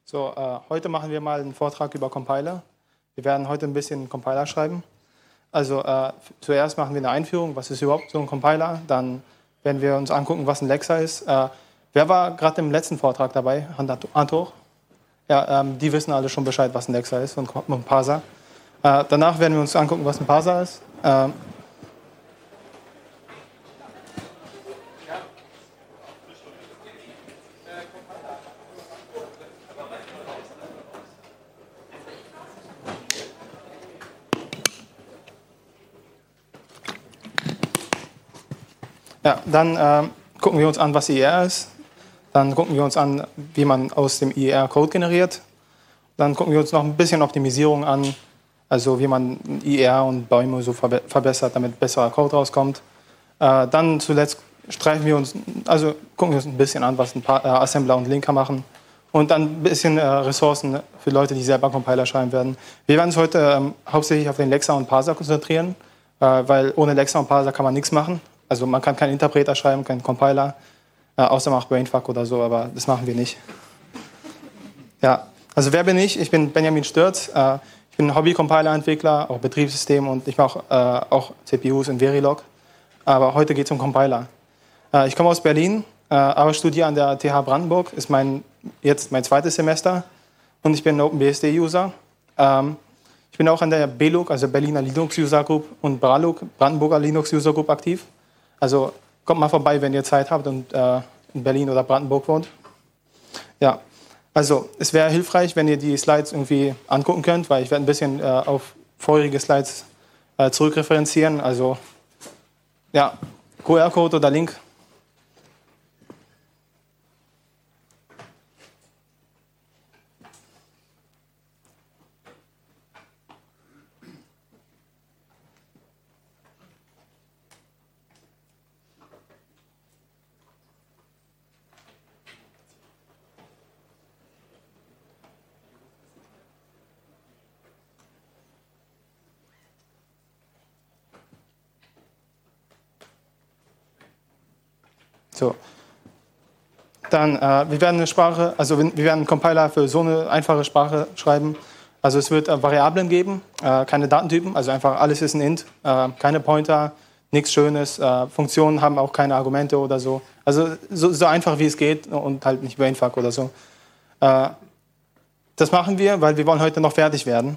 So, heute machen wir mal einen Vortrag über Compiler. Wir werden heute ein bisschen Compiler schreiben. Also zuerst machen wir eine Einführung, was ist überhaupt so ein Compiler. Dann werden wir uns angucken, was ein Lexer ist. Wer war gerade im letzten Vortrag dabei? Hand hoch. Ja, die wissen alle schon Bescheid, was ein Lexer ist und ein Parser. Danach werden wir uns angucken, was ein Parser ist. Ja, dann gucken wir uns an, was IR ist. Dann gucken wir uns an, wie man aus dem IR Code generiert. Dann gucken wir uns noch ein bisschen Optimisierung an, also wie man IR und Bäume so verbessert, damit besserer Code rauskommt. Dann zuletzt gucken wir uns ein bisschen an, was ein paar Assembler und Linker machen. Und dann ein bisschen Ressourcen für Leute, die selber Compiler schreiben werden. Wir werden uns heute hauptsächlich auf den Lexer und Parser konzentrieren, weil ohne Lexer und Parser kann man nichts machen. Also man kann keinen Interpreter schreiben, keinen Compiler, außer man macht Brainfuck oder so, aber das machen wir nicht. Ja, also wer bin ich? Ich bin Benjamin Stürz. Ich bin Hobby-Compiler-Entwickler, auch Betriebssystem und ich mache auch CPUs in Verilog. Aber heute geht es um Compiler. Ich komme aus Berlin, aber studiere an der TH Brandenburg. Ist jetzt mein zweites Semester und ich bin OpenBSD-User. Ich bin auch an der BLUG, also Berliner Linux User Group und BRALUG, Brandenburger Linux User Group aktiv. Also kommt mal vorbei, wenn ihr Zeit habt und in Berlin oder Brandenburg wohnt. Ja, also es wäre hilfreich, wenn ihr die Slides irgendwie angucken könnt, weil ich werde ein bisschen auf vorherige Slides zurückreferenzieren. Also ja, QR-Code oder Link. So. Dann, wir werden einen Compiler für so eine einfache Sprache schreiben. Also es wird Variablen geben, keine Datentypen, also einfach alles ist ein Int, keine Pointer, nichts Schönes. Funktionen haben auch keine Argumente oder so. Also so einfach wie es geht und halt nicht Brainfuck oder so. Das machen wir, weil wir wollen heute noch fertig werden.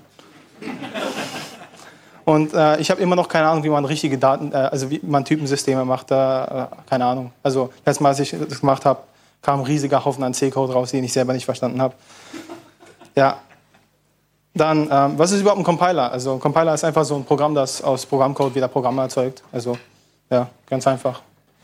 Und ich habe immer noch keine Ahnung, wie man richtige Daten, also wie man Typensysteme macht, keine Ahnung. Also letztes Mal, als ich das gemacht habe, kam ein riesiger Haufen an C-Code raus, den ich selber nicht verstanden habe. Ja. Dann, was ist überhaupt ein Compiler? Also ein Compiler ist einfach so ein Programm, das aus Programmcode wieder Programme erzeugt. Also, ja, ganz einfach.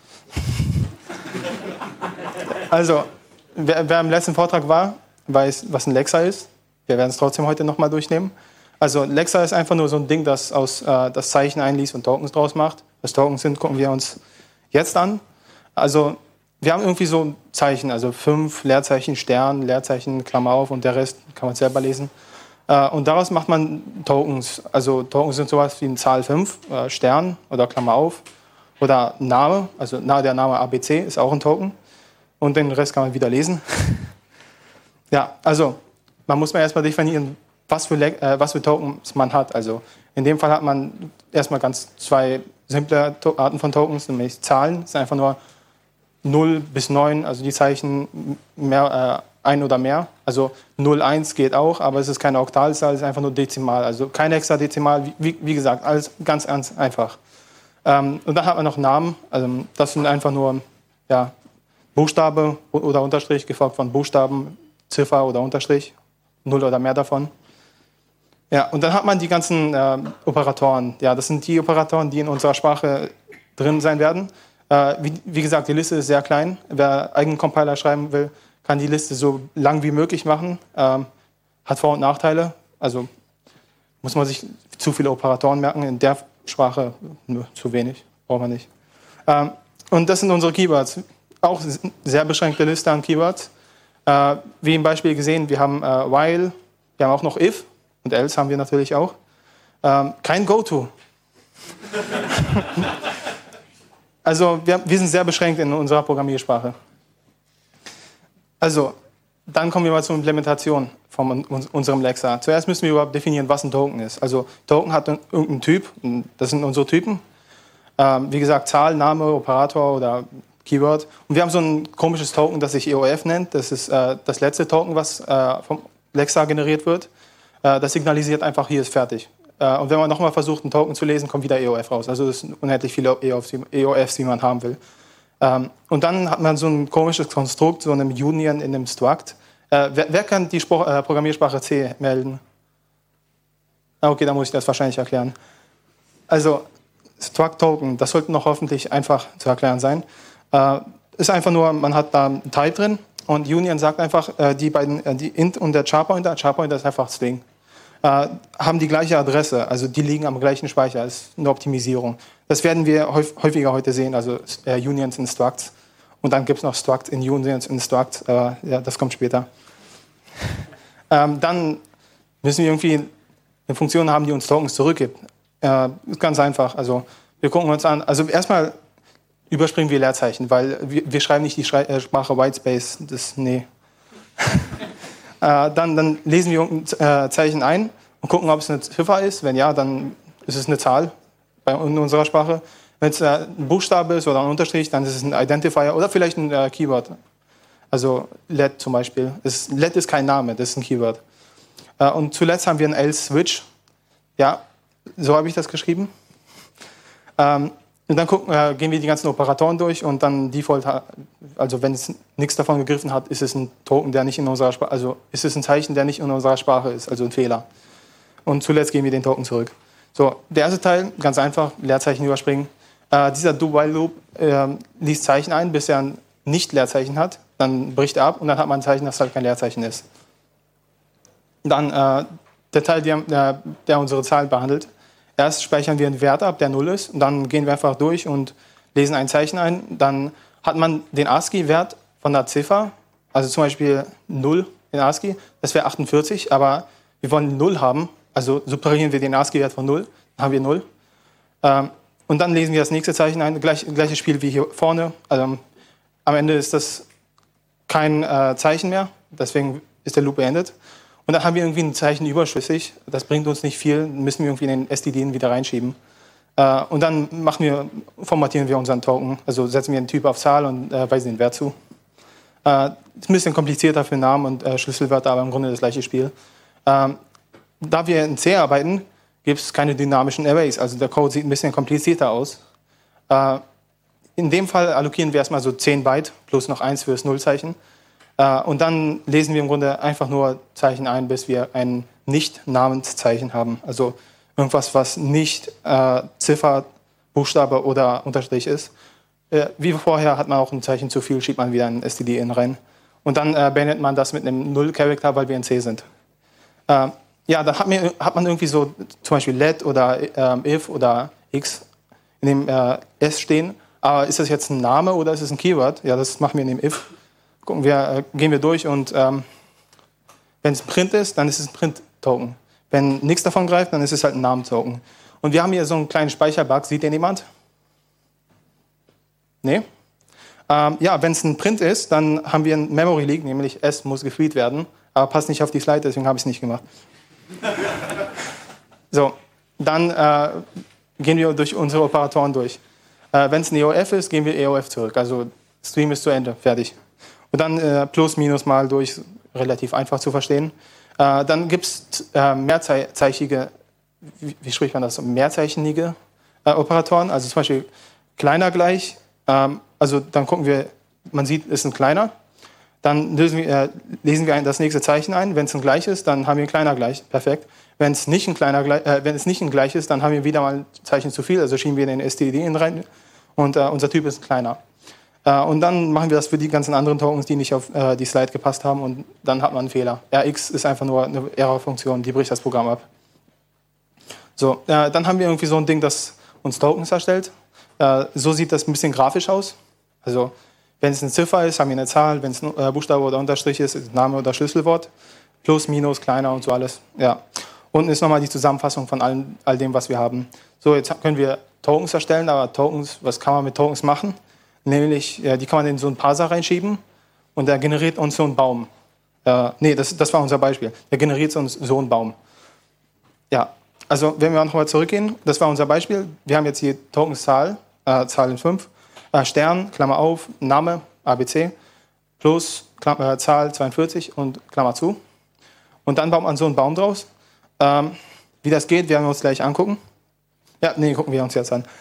Also, wer im letzten Vortrag war, weiß, was ein Lexer ist. Wir werden es trotzdem heute nochmal durchnehmen. Also Lexer ist einfach nur so ein Ding, das das Zeichen einliest und Tokens draus macht. Was Tokens sind, gucken wir uns jetzt an. Also wir haben irgendwie so ein Zeichen, also 5 Leerzeichen, Stern, Leerzeichen, Klammer auf und der Rest kann man selber lesen. Und daraus macht man Tokens. Also Tokens sind sowas wie eine Zahl 5, Stern oder Klammer auf. Oder Name, also der Name ABC ist auch ein Token. Und den Rest kann man wieder lesen. Ja, also man muss erstmal definieren, was für Tokens man hat. Also in dem Fall hat man erstmal ganz 2 simple Arten von Tokens, nämlich Zahlen. Das sind einfach nur 0 bis 9, also die Zeichen mehr, ein oder mehr. Also 0, 1 geht auch, aber es ist keine Oktalzahl, es ist einfach nur Dezimal. Also kein Hexadezimal, wie gesagt, alles ganz einfach. Und dann hat man noch Namen. Also das sind einfach nur Buchstabe oder Unterstrich, gefolgt von Buchstaben, Ziffer oder Unterstrich, 0 oder mehr davon. Ja, und dann hat man die ganzen Operatoren. Ja, das sind die Operatoren, die in unserer Sprache drin sein werden. Wie gesagt, die Liste ist sehr klein. Wer eigenen Compiler schreiben will, kann die Liste so lang wie möglich machen. Hat Vor- und Nachteile. Also muss man sich zu viele Operatoren merken. In der Sprache zu wenig, braucht man nicht. Und das sind unsere Keywords. Auch sehr beschränkte Liste an Keywords. Wie im Beispiel gesehen, wir haben while, wir haben auch noch if. Und else haben wir natürlich auch. Kein Goto. Also wir sind sehr beschränkt in unserer Programmiersprache. Also dann kommen wir mal zur Implementation von unserem Lexa. Zuerst müssen wir überhaupt definieren, was ein Token ist. Also Token hat irgendeinen Typ, das sind unsere Typen. Wie gesagt, Zahl, Name, Operator oder Keyword. Und wir haben so ein komisches Token, das sich EOF nennt. Das ist das letzte Token, was vom Lexa generiert wird. Das signalisiert einfach, hier ist fertig. Und wenn man nochmal versucht, einen Token zu lesen, kommt wieder EOF raus. Also es sind unendlich viele EOFs, die man haben will. Und dann hat man so ein komisches Konstrukt, so eine Union in einem Struct. Wer kann die Programmiersprache C melden? Okay, dann muss ich das wahrscheinlich erklären. Also Struct-Token, das sollte noch hoffentlich einfach zu erklären sein. Ist einfach nur, man hat da einen Type drin und Union sagt einfach, die Int und der Char-Pointer ist einfach String. Haben die gleiche Adresse, also die liegen am gleichen Speicher, das ist eine Optimisierung. Das werden wir häufiger heute sehen, also Unions in Structs. Und dann gibt es noch Struct in Unions in Structs, ja, das kommt später. Dann müssen wir irgendwie eine Funktion haben, die uns Tokens zurückgibt. Ist ganz einfach, also wir gucken uns an, also erstmal überspringen wir Leerzeichen, weil wir schreiben nicht die Sprache Whitespace, nee. Dann lesen wir irgendein Zeichen ein und gucken, ob es eine Ziffer ist. Wenn ja, dann ist es eine Zahl in unserer Sprache. Wenn es ein Buchstabe ist oder ein Unterstrich, dann ist es ein Identifier oder vielleicht ein Keyword. Also let zum Beispiel. Let ist kein Name, das ist ein Keyword. Und zuletzt haben wir ein else-switch. Ja, so habe ich das geschrieben. Und dann gehen wir die ganzen Operatoren durch und dann Default, also wenn es nichts davon gegriffen hat, ist es ein Token, der nicht in unserer Sprache, also ist es ein Zeichen, der nicht in unserer Sprache ist, also ein Fehler. Und zuletzt geben wir den Token zurück. So, der erste Teil, ganz einfach, Leerzeichen überspringen. Dieser Do-While-Loop liest Zeichen ein, bis er ein Nicht-Leerzeichen hat, dann bricht er ab und dann hat man ein Zeichen, das halt kein Leerzeichen ist. Dann der Teil, der unsere Zahlen behandelt. Erst speichern wir einen Wert ab, der 0 ist, und dann gehen wir einfach durch und lesen ein Zeichen ein. Dann hat man den ASCII-Wert von der Ziffer, also zum Beispiel 0 in ASCII, das wäre 48, aber wir wollen 0 haben, also subtrahieren wir den ASCII-Wert von 0, dann haben wir 0. Und dann lesen wir das nächste Zeichen ein, gleiches Spiel wie hier vorne. Also am Ende ist das kein Zeichen mehr, deswegen ist der Loop beendet. Und dann haben wir irgendwie ein Zeichen überschüssig. Das bringt uns nicht viel. Müssen wir irgendwie in den STD wieder reinschieben. Und dann formatieren wir unseren Token. Also setzen wir einen Typ auf Zahl und weisen den Wert zu. Ist ein bisschen komplizierter für Namen und Schlüsselwörter, aber im Grunde das gleiche Spiel. Da wir in C arbeiten, gibt es keine dynamischen Arrays. Also der Code sieht ein bisschen komplizierter aus. In dem Fall allokieren wir erstmal so 10 Byte plus noch 1 für das Nullzeichen. Und dann lesen wir im Grunde einfach nur Zeichen ein, bis wir ein Nicht-Namenszeichen haben. Also irgendwas, was nicht Ziffer, Buchstabe oder Unterstrich ist. Wie vorher hat man auch ein Zeichen zu viel, schiebt man wieder ein STD-In rein. Und dann beendet man das mit einem Null-Charakter, weil wir in C sind. Ja, dann hat man irgendwie so zum Beispiel let oder if oder x in dem S stehen. Aber ist das jetzt ein Name oder ist es ein Keyword? Ja, das machen wir in dem if. Gehen wir durch und wenn es ein Print ist, dann ist es ein Print-Token. Wenn nichts davon greift, dann ist es halt ein Namen-Token. Und wir haben hier so einen kleinen Speicherbug. Sieht den jemand? Nee? Ja, wenn es ein Print ist, dann haben wir ein Memory Leak, nämlich S muss gefreed werden. Aber passt nicht auf die Slide, deswegen habe ich es nicht gemacht. So, dann gehen wir durch unsere Operatoren durch. Wenn es ein EOF ist, gehen wir EOF zurück. Also Stream ist zu Ende, fertig. Und dann plus, minus mal durch, relativ einfach zu verstehen. Dann gibt es mehrzeichige, wie spricht man das, mehrzeichenige Operatoren, also zum Beispiel kleiner gleich, also dann gucken wir, man sieht, es ist ein kleiner, dann lesen wir das nächste Zeichen ein, wenn es ein gleich ist, dann haben wir ein kleiner gleich, perfekt. Wenn es nicht ein gleich ist, dann haben wir wieder mal ein Zeichen zu viel, also schieben wir den STD rein und unser Typ ist ein kleiner. Und dann machen wir das für die ganzen anderen Tokens, die nicht auf die Slide gepasst haben, und dann hat man einen Fehler. Rx ist einfach nur eine Error-Funktion, die bricht das Programm ab. So, dann haben wir irgendwie so ein Ding, das uns Tokens erstellt. So sieht das ein bisschen grafisch aus. Also wenn es eine Ziffer ist, haben wir eine Zahl. Wenn es ein Buchstabe oder Unterstrich ist, ist es Name oder Schlüsselwort. Plus, Minus, kleiner und so alles. Ja. Unten ist nochmal die Zusammenfassung von all dem, was wir haben. So, jetzt können wir Tokens erstellen, aber Tokens, was kann man mit Tokens machen? Nämlich, die kann man in so einen Parser reinschieben und der generiert uns so einen Baum. Nee, das war unser Beispiel. Der generiert uns so einen Baum. Ja, also wenn wir nochmal zurückgehen, das war unser Beispiel. Wir haben jetzt hier Tokenszahl, Zahl in 5, Stern, Klammer auf, Name, ABC, plus Zahl 42 und Klammer zu. Und dann baut man so einen Baum draus. Wie das geht, werden wir uns gleich angucken. Ja, nee, gucken wir uns jetzt an.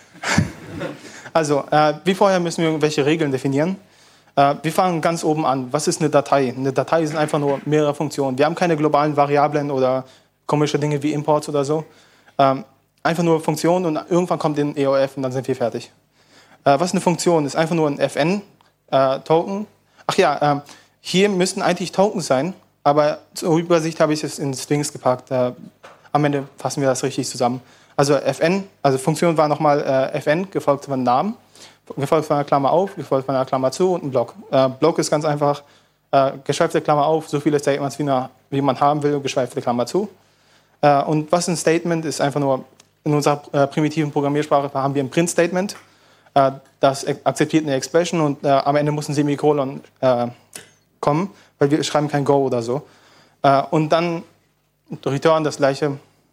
Also, wie vorher müssen wir irgendwelche Regeln definieren. Wir fangen ganz oben an. Was ist eine Datei? Eine Datei sind einfach nur mehrere Funktionen. Wir haben keine globalen Variablen oder komische Dinge wie Imports oder so. Einfach nur Funktionen und irgendwann kommt ein EOF und dann sind wir fertig. Was ist eine Funktion? Ist einfach nur ein FN-Token. Ach ja, hier müssten eigentlich Tokens sein, aber zur Übersicht habe ich es in Strings gepackt. Am Ende fassen wir das richtig zusammen. Also FN, also Funktion war nochmal FN, gefolgt von Namen, gefolgt von einer Klammer auf, gefolgt von einer Klammer zu und ein Block. Block ist ganz einfach, geschweifte Klammer auf, so viele Statements wie man haben will, geschweifte Klammer zu. Und was ein Statement ist, einfach nur, in unserer primitiven Programmiersprache haben wir ein Print-Statement, das akzeptiert eine Expression und am Ende muss ein Semikolon kommen, weil wir schreiben kein Go oder so. Und dann Return das gleiche.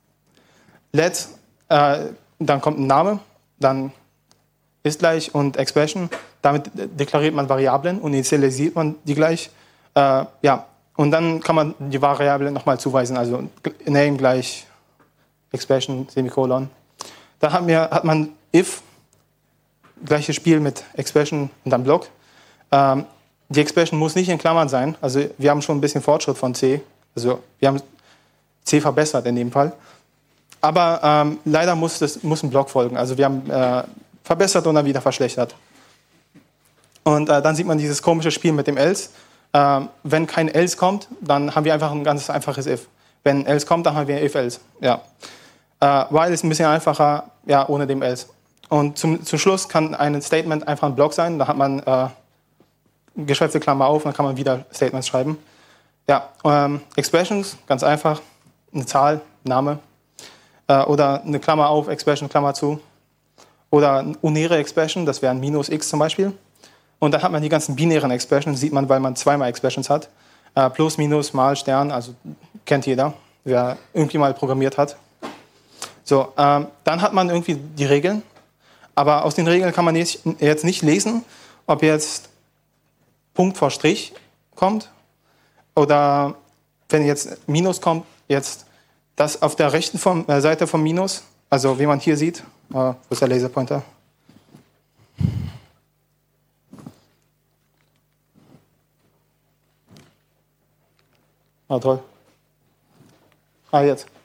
Let, dann kommt ein Name, dann ist gleich und Expression. Damit deklariert man Variablen und initialisiert man die gleich. Ja, und dann kann man die Variablen nochmal zuweisen, also Name gleich Expression, Semikolon. Dann hat man if, gleiches Spiel mit Expression und dann Block. Die Expression muss nicht in Klammern sein, also wir haben schon ein bisschen Fortschritt von C, also wir haben C verbessert in dem Fall. Aber leider muss ein Block folgen. Also wir haben verbessert und dann wieder verschlechtert. Und dann sieht man dieses komische Spiel mit dem else. Wenn kein else kommt, dann haben wir einfach ein ganz einfaches if. Wenn else kommt, dann haben wir if-else. Ja. While ist ein bisschen einfacher, ja, ohne dem else. Und zum Schluss kann ein Statement einfach ein Block sein. Da hat man geschweifte Klammer auf, dann kann man wieder Statements schreiben. Ja, Expressions, ganz einfach. Eine Zahl, Name. Oder eine Klammer auf, Expression, Klammer zu. Oder eine unäre Expression, das wäre ein minus x zum Beispiel. Und dann hat man die ganzen binären Expressions, sieht man, weil man zweimal Expressions hat. Plus, Minus, Mal, Stern, also kennt jeder, wer irgendwie mal programmiert hat. So, dann hat man irgendwie die Regeln. Aber aus den Regeln kann man jetzt nicht lesen, ob jetzt Punkt vor Strich kommt oder wenn jetzt Minus kommt, jetzt das auf der rechten Seite vom Minus, also wie man hier sieht, wo ist der Laserpointer? Ah, toll. Jetzt.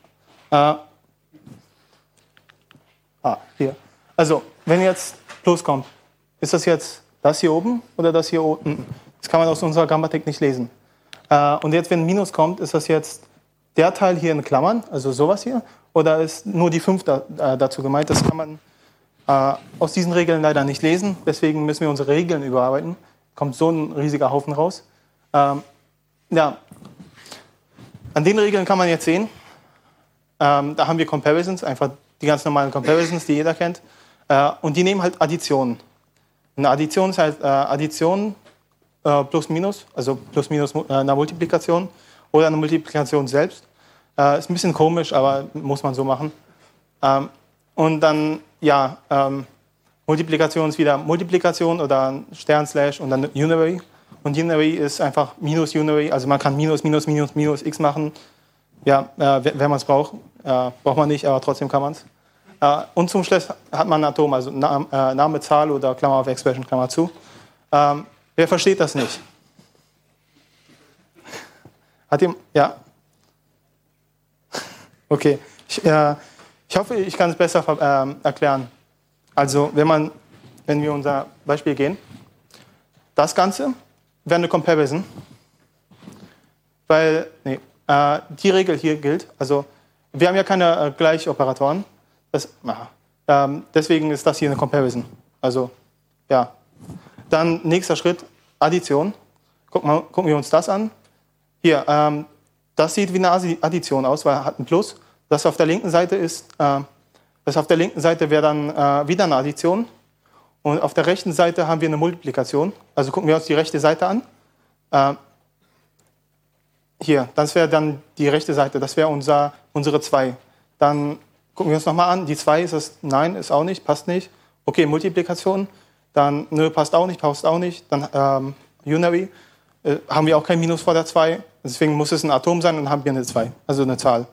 Hier. Also, wenn jetzt Plus kommt, ist das jetzt das hier oben oder das hier unten? Das kann man aus unserer Grammatik nicht lesen. Und jetzt, wenn Minus kommt, ist das jetzt der Teil hier in Klammern, also sowas hier, oder ist nur die 5 dazu gemeint? Das kann man aus diesen Regeln leider nicht lesen, deswegen müssen wir unsere Regeln überarbeiten. Kommt so ein riesiger Haufen raus. Ja, an den Regeln kann man jetzt sehen, da haben wir Comparisons, einfach die ganz normalen Comparisons, die jeder kennt, und die nehmen halt Additionen. Eine Addition ist halt Addition plus minus, also plus minus einer Multiplikation oder eine Multiplikation selbst. Ist ein bisschen komisch, aber muss man so machen. Und dann, ja, Multiplikation ist wieder Multiplikation oder Stern, Slash und dann Unary. Und Unary ist einfach minus Unary, also man kann minus, minus, minus, minus x machen. Ja, wenn man es braucht. Braucht man nicht, aber trotzdem kann man es. Und zum Schluss hat man ein Atom, also Name, Zahl oder Klammer auf Expression, Klammer zu. Wer versteht das nicht? Hat ihr, ja? Okay. Ich hoffe, ich kann es besser erklären. Also, wenn wir unser Beispiel gehen, das Ganze wäre eine Comparison, weil die Regel hier gilt. Also, wir haben ja keine Gleichoperatoren. Deswegen ist das hier eine Comparison. Also, ja. Dann nächster Schritt, Addition. Gucken wir uns das an. Hier, das sieht wie eine Addition aus, weil er hat ein Plus. Das auf der linken Seite wäre dann wieder eine Addition. Und auf der rechten Seite haben wir eine Multiplikation. Also gucken wir uns die rechte Seite an. hier, das wäre dann die rechte Seite, das wäre unsere 2. Dann gucken wir uns nochmal an, die 2 ist es, nein, ist auch nicht, passt nicht. Okay, Multiplikation, dann, nö, passt auch nicht. Dann Unary, haben wir auch kein Minus vor der 2, deswegen muss es ein Atom sein, dann haben wir eine 2, also eine Zahl.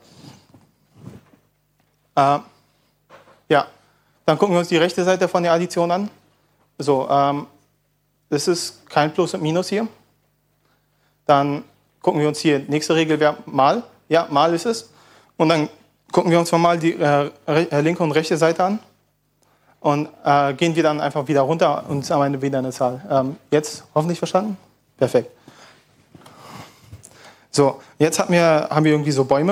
Ja, dann gucken wir uns die rechte Seite von der Addition an. So, das ist kein Plus und Minus hier. Dann gucken wir uns hier, nächste Regel wäre mal. Ja, mal ist es. Und dann gucken wir uns mal die linke und rechte Seite an. Und gehen wir dann einfach wieder runter und am Ende wieder eine Zahl. Jetzt hoffentlich verstanden? Perfekt. So, jetzt haben wir irgendwie so Bäume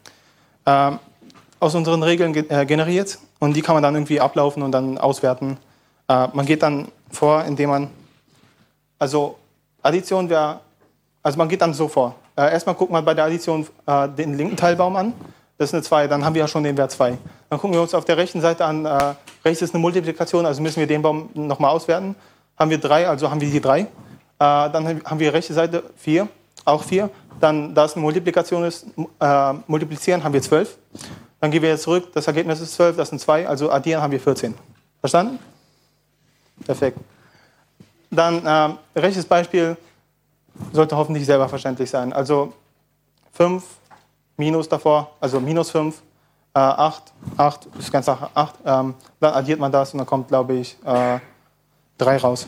aus unseren Regeln generiert. Und die kann man dann irgendwie ablaufen und dann auswerten. Man geht dann vor, indem man, also Addition wäre, also man geht dann so vor. Erstmal guckt man bei der Addition den linken Teilbaum an. Das ist eine 2, dann haben wir ja schon den Wert 2. Dann gucken wir uns auf der rechten Seite an, rechts ist eine Multiplikation, also müssen wir den Baum nochmal auswerten. Haben wir 3, also haben wir die 3. Dann haben wir rechte Seite 4, auch 4. Dann, da es eine Multiplikation ist, multiplizieren, haben wir 12. Dann gehen wir jetzt zurück, das Ergebnis ist 12, das sind 2, also addieren haben wir 14. Verstanden? Perfekt. Dann rechtes Beispiel sollte hoffentlich selber verständlich sein. Also 5 minus davor, also minus 5, 8 ist ganz nach 8. Dann addiert man das und dann kommt, glaube ich, 3 raus.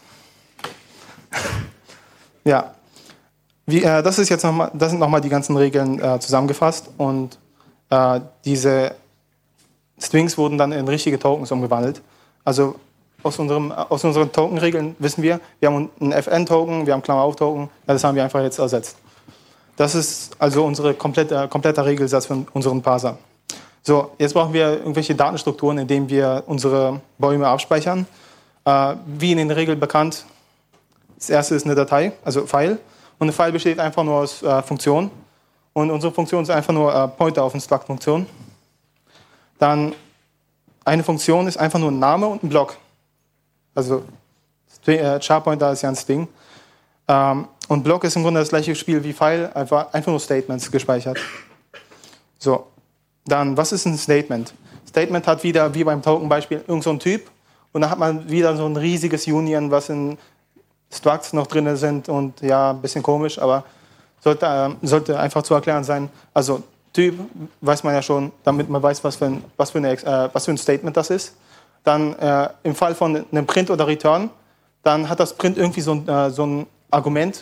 Ja, das sind nochmal die ganzen Regeln zusammengefasst und diese Strings wurden dann in richtige Tokens umgewandelt. Also aus unseren Token-Regeln wissen wir haben einen FN-Token, wir haben Klammer-auf-Token, ja, das haben wir einfach jetzt ersetzt. Das ist also unser kompletter Regelsatz von unserem Parser. So, jetzt brauchen wir irgendwelche Datenstrukturen, in denen wir unsere Bäume abspeichern. Wie in den Regeln bekannt, das erste ist eine Datei, also File. Und eine File besteht einfach nur aus Funktionen. Und unsere Funktion ist einfach nur Pointer auf eine Struct-Funktion. Dann eine Funktion ist einfach nur ein Name und ein Block. Also Char-Pointer ist ja ein String. Und Block ist im Grunde das gleiche Spiel wie File, einfach nur Statements gespeichert. So, dann, was ist ein Statement? Statement hat wieder, wie beim Token-Beispiel, irgend so einen Typ. Und dann hat man wieder so ein riesiges Union, was in Structs noch drin sind und ja, ein bisschen komisch, aber sollte einfach zu erklären sein. Also Typ weiß man ja schon, damit man weiß, was für ein Statement das ist. Dann im Fall von einem Print oder Return, dann hat das Print irgendwie so ein Argument,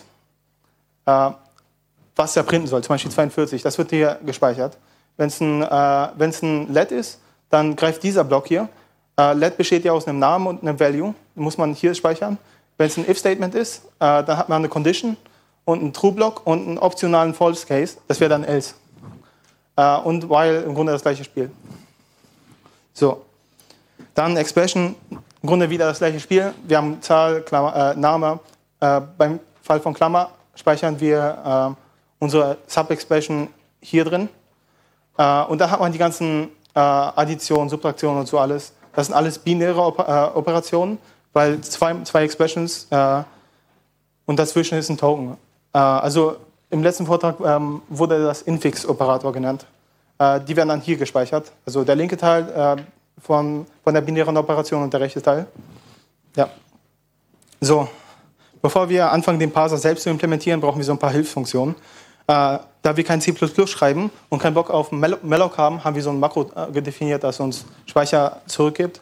was er printen soll, zum Beispiel 42, das wird hier gespeichert. Wenn es ein Let ist, dann greift dieser Block hier. Let besteht ja aus einem Namen und einem Value, den muss man hier speichern. Wenn es ein If-Statement ist, dann hat man eine Condition und einen True-Block und einen optionalen False-Case, das wäre dann Else. Und while im Grunde das gleiche Spiel. So, dann Expression, im Grunde wieder das gleiche Spiel. Wir haben Zahl, Klammer, Name. Beim Fall von Klammer speichern wir unsere Sub-Expression hier drin. Und da hat man die ganzen Additionen, Subtraktionen und so alles. Das sind alles binäre Operationen, weil zwei Expressions und dazwischen ist ein Token. Also im letzten Vortrag wurde das Infix-Operator genannt. Die werden dann hier gespeichert. Also der linke Teil von der binären Operation und der rechte Teil. Ja. So, bevor wir anfangen, den Parser selbst zu implementieren, brauchen wir so ein paar Hilfsfunktionen. Da wir kein C++ schreiben und keinen Bock auf Malloc haben, haben wir so ein Makro definiert, das uns Speicher zurückgibt.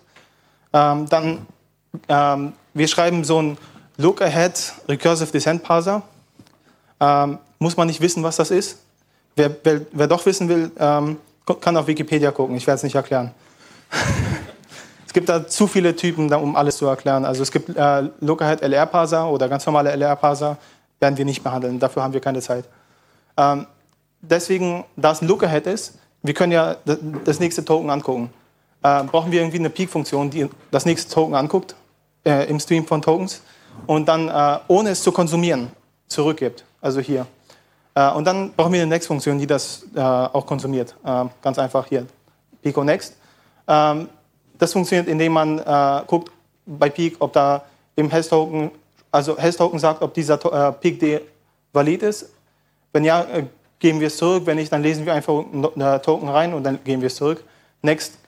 Wir schreiben so ein Look-Ahead Recursive Descent Parser. Muss man nicht wissen, was das ist. Wer doch wissen will, kann auf Wikipedia gucken. Ich werde es nicht erklären. Es gibt da zu viele Typen, um alles zu erklären. Also es gibt Look-Ahead LR-Parser oder ganz normale LR-Parser. Werden wir nicht behandeln. Dafür haben wir keine Zeit. Deswegen, da es ein Look-Ahead ist, wir können ja das nächste Token angucken. Brauchen wir irgendwie eine Peek-Funktion, die das nächste Token anguckt im Stream von Tokens und dann, ohne es zu konsumieren, zurückgibt. Also hier. Und dann brauchen wir eine Next-Funktion, die das auch konsumiert. Ganz einfach hier. Peek und Next. Das funktioniert, indem man guckt bei Peek, ob da im Hash-Token, also Hash-Token sagt, ob dieser Peek valid ist. Wenn ja, geben wir es zurück. Wenn nicht, dann lesen wir einfach einen Token rein und dann geben wir es zurück. Next,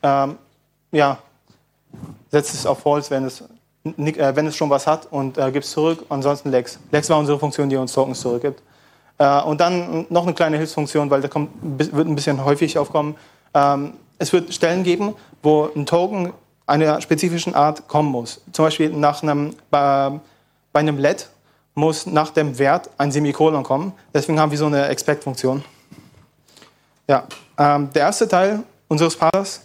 setzt es auf False, wenn es schon was hat und gibt es zurück. Ansonsten Lex. Lex war unsere Funktion, die uns Tokens zurückgibt. Und dann noch eine kleine Hilfsfunktion, weil wird ein bisschen häufig aufkommen. Es wird Stellen geben, wo ein Token einer spezifischen Art kommen muss. Zum Beispiel bei einem Let muss nach dem Wert ein Semikolon kommen. Deswegen haben wir so eine Expect-Funktion. Ja, der erste Teil unseres Parsers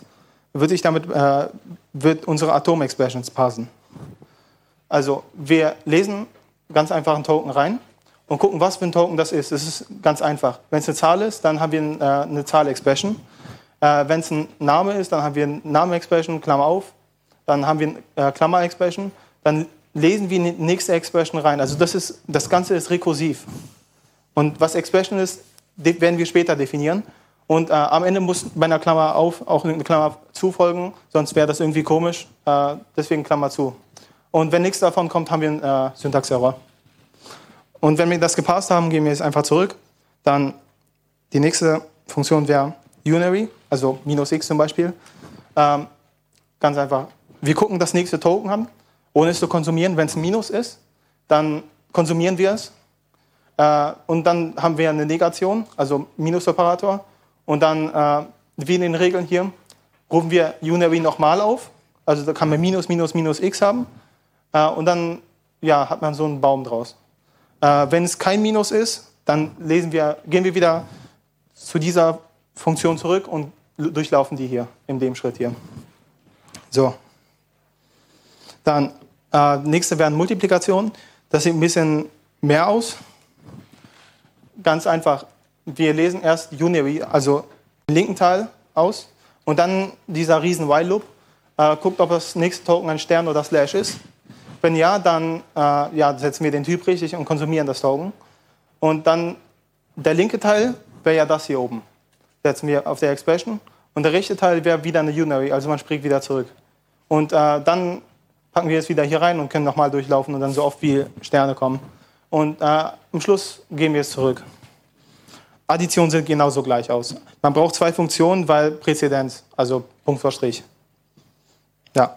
wird unsere Atom-Expressions parsen. Also wir lesen ganz einfach einen Token rein und gucken, was für ein Token das ist. Das ist ganz einfach. Wenn es eine Zahl ist, dann haben wir eine Zahl-Expression. Wenn es ein Name ist, dann haben wir eine Name-Expression, Klammer auf. Dann haben wir eine Klammer-Expression. Dann lesen wir die nächste Expression rein. Also das Ganze ist rekursiv. Und was Expression ist, werden wir später definieren. Und am Ende muss bei einer Klammer auf auch eine Klammer zu folgen, sonst wäre das irgendwie komisch. Deswegen Klammer zu. Und wenn nichts davon kommt, haben wir einen Syntax-Error. Und wenn wir das gepasst haben, gehen wir es einfach zurück. Dann die nächste Funktion wäre unary, also -x zum Beispiel. Ganz einfach. Wir gucken das nächste Token an, ohne es zu konsumieren. Wenn es ein Minus ist, dann konsumieren wir es. Und dann haben wir eine Negation, also Minus-Operator. Und dann, wie in den Regeln hier, rufen wir unary nochmal auf. Also da kann man -x haben. Und dann hat man so einen Baum draus. Wenn es kein Minus ist, dann gehen wir wieder zu dieser Funktion zurück und durchlaufen die hier, in dem Schritt hier. So. Dann, nächste wären Multiplikationen. Das sieht ein bisschen mehr aus. Ganz einfach. Wir lesen erst unary, also den linken Teil aus. Und dann dieser riesen While-Loop. Guckt, ob das nächste Token ein Stern oder Slash ist. Wenn ja, dann setzen wir den Typ richtig und konsumieren das Token. Und dann der linke Teil wäre ja das hier oben. Setzen wir auf der Expression. Und der rechte Teil wäre wieder eine unary, also man spricht wieder zurück. Und dann packen wir es wieder hier rein und können nochmal durchlaufen und dann so oft wie Sterne kommen. Und am Schluss gehen wir es zurück. Additionen sehen genauso gleich aus. Man braucht zwei Funktionen, weil Präzedenz, also Punkt vor Strich. Ja.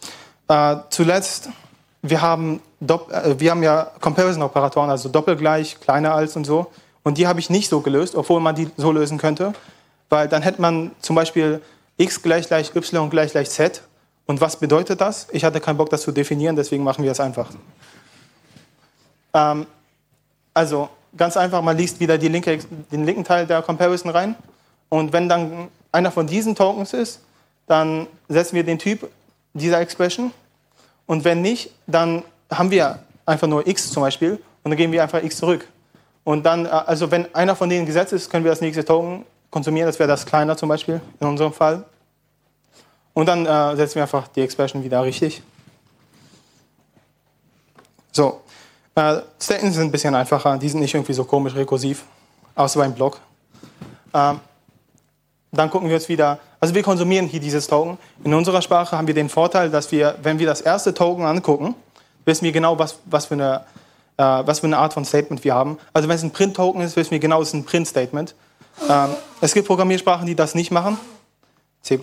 Zuletzt, wir haben ja Comparison-Operatoren, also doppelgleich, kleiner als und so. Und die habe ich nicht so gelöst, obwohl man die so lösen könnte. Weil dann hätte man zum Beispiel x gleich y gleich z. Und was bedeutet das? Ich hatte keinen Bock, das zu definieren, deswegen machen wir es einfach. Also ganz einfach, man liest wieder den linken Teil der Comparison rein. Und wenn dann einer von diesen Tokens ist, dann setzen wir den Typ dieser Expression. Und wenn nicht, dann haben wir einfach nur x zum Beispiel und dann geben wir einfach x zurück. Und dann, also wenn einer von denen gesetzt ist, können wir das nächste Token konsumieren. Das wäre das kleiner zum Beispiel in unserem Fall. Und dann setzen wir einfach die Expression wieder richtig. So, Statements sind ein bisschen einfacher. Die sind nicht irgendwie so komisch rekursiv, außer beim Block. Dann gucken wir uns wieder, also wir konsumieren hier dieses Token. In unserer Sprache haben wir den Vorteil, dass wir, wenn wir das erste Token angucken, wissen wir genau, was für eine Art von Statement wir haben. Also wenn es ein Print-Token ist, wissen wir genau, es ist ein Print-Statement. Es gibt Programmiersprachen, die das nicht machen. C++.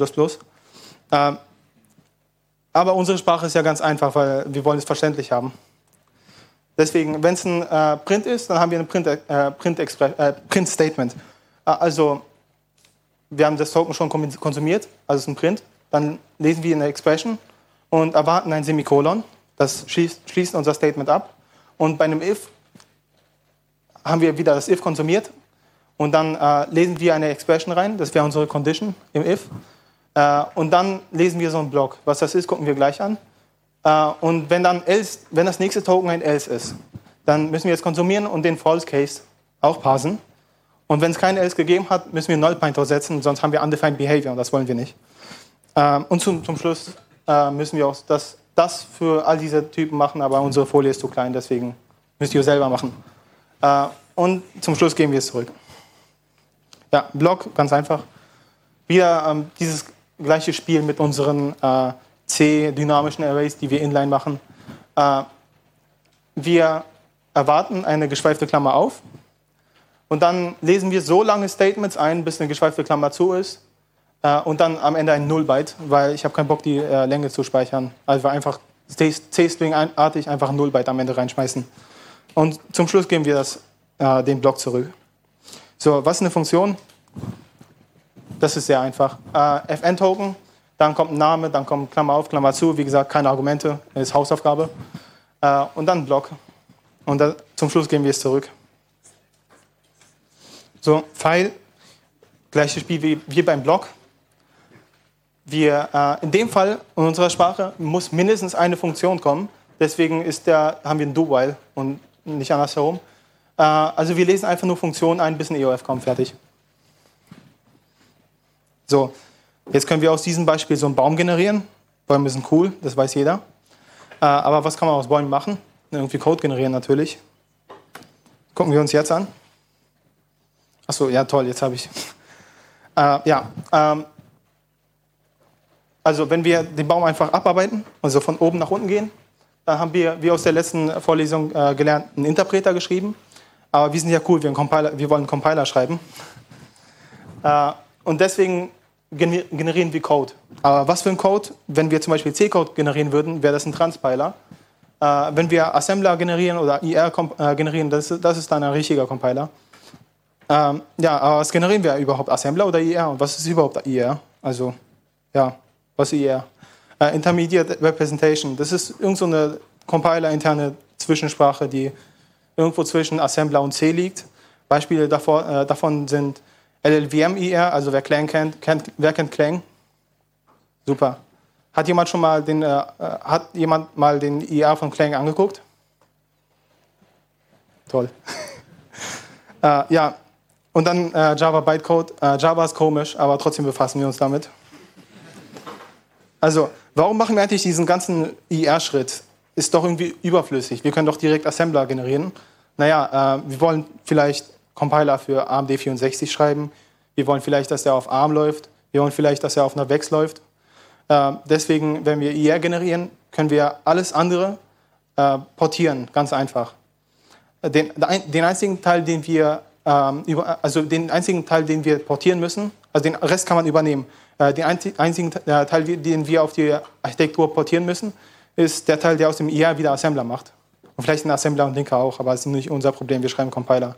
Aber unsere Sprache ist ja ganz einfach, weil wir wollen es verständlich haben. Deswegen, wenn es ein Print ist, dann haben wir ein Print-Statement. Also wir haben das Token schon konsumiert, also es ist ein Print. Dann lesen wir eine Expression und erwarten ein Semikolon. Das schließt unser Statement ab. Und bei einem if haben wir wieder das if konsumiert. Und dann lesen wir eine Expression rein. Das wäre unsere Condition im if. Und dann lesen wir so einen Block. Was das ist, gucken wir gleich an. Und wenn das nächste Token ein else ist, dann müssen wir es konsumieren und den False Case auch parsen. Und wenn es kein else gegeben hat, müssen wir Null Pointer setzen, sonst haben wir undefined behavior und das wollen wir nicht. Und zum Schluss müssen wir auch das für all diese Typen machen, aber unsere Folie ist zu klein, deswegen müsst ihr es selber machen. Und zum Schluss gehen wir es zurück. Ja, Block, ganz einfach. Wieder dieses gleiche Spiel mit unseren C-dynamischen Arrays, die wir inline machen. Wir erwarten eine geschweifte Klammer auf Und dann lesen wir so lange Statements ein, bis eine geschweifte Klammer zu ist. Und dann am Ende ein Null-Byte, weil ich habe keinen Bock, die Länge zu speichern. Also einfach C-String-artig einfach ein Null-Byte am Ende reinschmeißen. Und zum Schluss geben wir den Block zurück. So, was ist eine Funktion? Das ist sehr einfach. Fn-Token, dann kommt ein Name, dann kommt Klammer auf, Klammer zu. Wie gesagt, keine Argumente, ist Hausaufgabe. Und dann ein Block. Und dann, zum Schluss geben wir es zurück. So, File, gleiches Spiel wie beim Block. In dem Fall in unserer Sprache muss mindestens eine Funktion kommen. Deswegen haben wir ein Do-While und nicht andersherum. Also wir lesen einfach nur Funktionen ein, bis ein EOF kommt, fertig. So, jetzt können wir aus diesem Beispiel so einen Baum generieren. Bäume sind cool, das weiß jeder. Aber was kann man aus Bäumen machen? Irgendwie Code generieren natürlich. Gucken wir uns jetzt an. Achso, ja toll, jetzt habe ich. Also wenn wir den Baum einfach abarbeiten, also von oben nach unten gehen, dann haben wir, wie aus der letzten Vorlesung gelernt, einen Interpreter geschrieben. Aber wir sind ja cool, wir wollen einen Compiler schreiben. Und deswegen generieren wir Code. Aber was für ein Code? Wenn wir zum Beispiel C-Code generieren würden, wäre das ein Transpiler. Wenn wir Assembler generieren oder IR generieren, das ist dann ein richtiger Compiler. Aber was generieren wir überhaupt? Assembler oder IR? Und was ist überhaupt IR? Also, ja, was ist IR? Intermediate Representation. Das ist irgend so eine Compiler-interne Zwischensprache, die irgendwo zwischen Assembler und C liegt. Beispiele davon sind LLVM-IR, also wer Clang kennt, wer kennt Clang? Super. Hat jemand mal den IR von Clang angeguckt? Toll. Und dann Java Bytecode. Java ist komisch, aber trotzdem befassen wir uns damit. Also, warum machen wir eigentlich diesen ganzen IR-Schritt? Ist doch irgendwie überflüssig. Wir können doch direkt Assembler generieren. Naja, wir wollen vielleicht Compiler für AMD 64 schreiben. Wir wollen vielleicht, dass der auf ARM läuft. Wir wollen vielleicht, dass er auf einer VEX läuft. Deswegen, wenn wir IR generieren, können wir alles andere portieren, ganz einfach. Den einzigen Teil, den wir portieren müssen, also den Rest kann man übernehmen. Den einzigen Teil, den wir auf die Architektur portieren müssen, ist der Teil, der aus dem IR wieder Assembler macht. Und vielleicht ein Assembler und Linker auch, aber das ist nicht unser Problem, wir schreiben Compiler.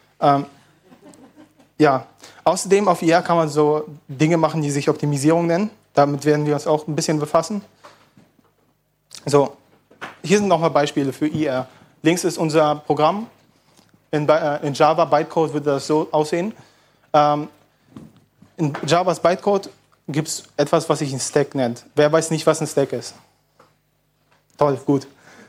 Außerdem auf IR kann man so Dinge machen, die sich Optimisierung nennen. Damit werden wir uns auch ein bisschen befassen. So, hier sind nochmal Beispiele für IR. Links ist unser Programm. In Java Bytecode würde das so aussehen. In Javas Bytecode gibt es etwas, was sich ein Stack nennt. Wer weiß nicht, was ein Stack ist? Toll, gut.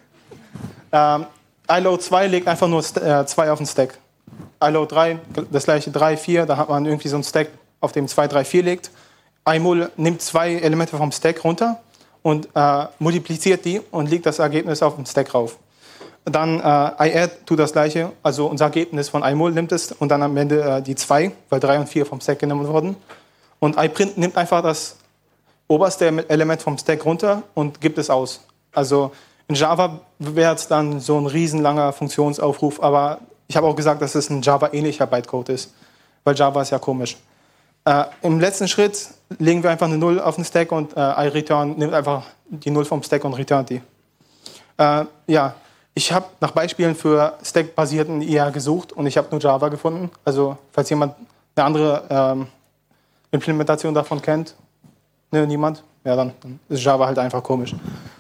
iLoad 2 legt einfach nur 2 auf den Stack. iLoad 3, das gleiche 3, 4, da hat man irgendwie so einen Stack, auf dem 2, 3, 4 liegt. imul nimmt 2 Elemente vom Stack runter und multipliziert die und legt das Ergebnis auf den Stack rauf. Dann iadd tut das gleiche, also unser Ergebnis von imul nimmt es und dann am Ende die 2, weil 3 und 4 vom Stack genommen wurden. Und iprint nimmt einfach das oberste Element vom Stack runter und gibt es aus. Also in Java wäre es dann so ein riesenlanger Funktionsaufruf, aber ich habe auch gesagt, dass es ein Java-ähnlicher Bytecode ist, weil Java ist ja komisch. Im letzten Schritt legen wir einfach eine 0 auf den Stack und iReturn nimmt einfach die 0 vom Stack und returnt die. Ich habe nach Beispielen für Stack-basierten IR gesucht und ich habe nur Java gefunden. Also falls jemand eine andere Implementation davon kennt, ne, niemand? Ja, dann ist Java halt einfach komisch.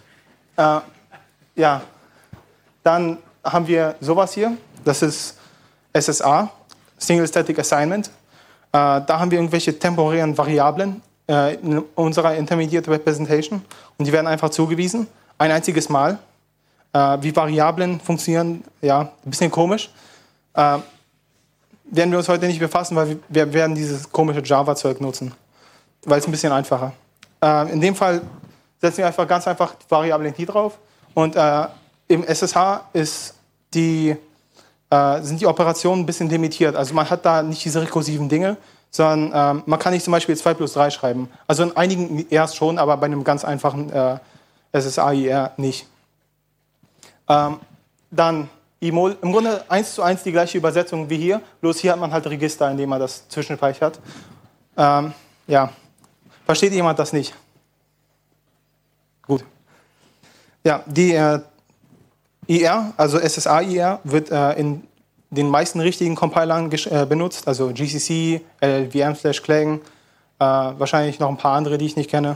Dann haben wir sowas hier. Das ist SSA, Single Static Assignment. Da haben wir irgendwelche temporären Variablen in unserer Intermediate Representation und die werden einfach zugewiesen, ein einziges Mal. Wie Variablen funktionieren, ja, ein bisschen komisch. Werden wir uns heute nicht befassen, weil wir werden dieses komische Java-Zeug nutzen, weil es ein bisschen einfacher. In dem Fall setzen wir einfach ganz einfach die Variable in die drauf und im SSH sind die Operationen ein bisschen limitiert. Also man hat da nicht diese rekursiven Dinge, sondern man kann nicht zum Beispiel 2 plus 3 schreiben. Also in einigen IRs schon, aber bei einem ganz einfachen SSA-IR nicht. Dann Imol, im Grunde 1:1 die gleiche Übersetzung wie hier, bloß hier hat man halt Register, in dem man das zwischenspeichert. Ja, versteht jemand das nicht? Gut. Ja, die IR, also SSA-IR, wird in den meisten richtigen Compilern benutzt, also GCC, LLVM/Clang, wahrscheinlich noch ein paar andere, die ich nicht kenne.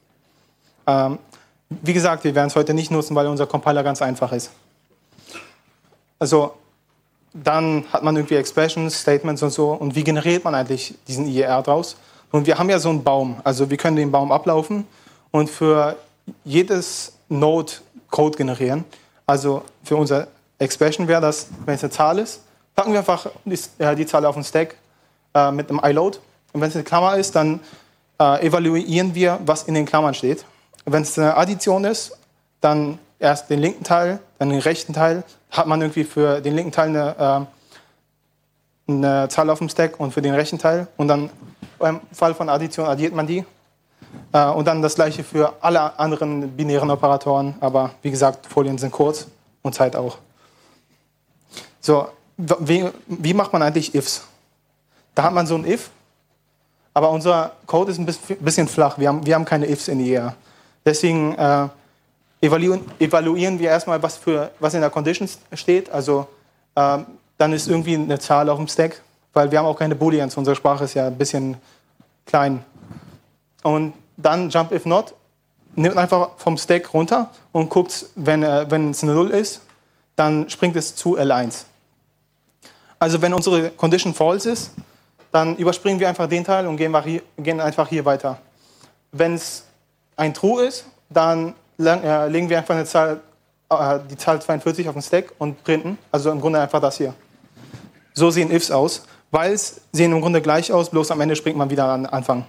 Wie gesagt, wir werden es heute nicht nutzen, weil unser Compiler ganz einfach ist. Also dann hat man irgendwie Expressions, Statements und so. Und wie generiert man eigentlich diesen IR draus? Und wir haben ja so einen Baum. Also wir können den Baum ablaufen und für jedes Node Code generieren. Also für unser Expression wäre das, wenn es eine Zahl ist, packen wir einfach die Zahl auf den Stack mit einem iLoad. Und wenn es eine Klammer ist, dann evaluieren wir, was in den Klammern steht. Wenn es eine Addition ist, dann erst den linken Teil, dann den rechten Teil. Hat man irgendwie für den linken Teil eine Zahl auf dem Stack und für den rechten Teil. Und dann beim Fall von Addition addiert man die. Und dann das gleiche für alle anderen binären Operatoren. Aber wie gesagt, Folien sind kurz und Zeit auch. So, wie macht man eigentlich Ifs? Da hat man so ein If, aber unser Code ist ein bisschen flach. Wir haben keine Ifs in IR. Deswegen evaluieren wir erstmal, was in der Condition steht. Also dann ist irgendwie eine Zahl auf dem Stack, weil wir haben auch keine Booleans. Unsere Sprache ist ja ein bisschen klein. Und dann jump if not, nimmt einfach vom Stack runter und guckt, wenn es eine 0 ist, dann springt es zu L1. Also wenn unsere Condition false ist, dann überspringen wir einfach den Teil und gehen einfach hier weiter. Wenn es ein True ist, dann legen wir einfach die Zahl 42 auf den Stack und printen. Also im Grunde einfach das hier. So sehen Ifs aus, weil es sehen im Grunde gleich aus, bloß am Ende springt man wieder an den Anfang.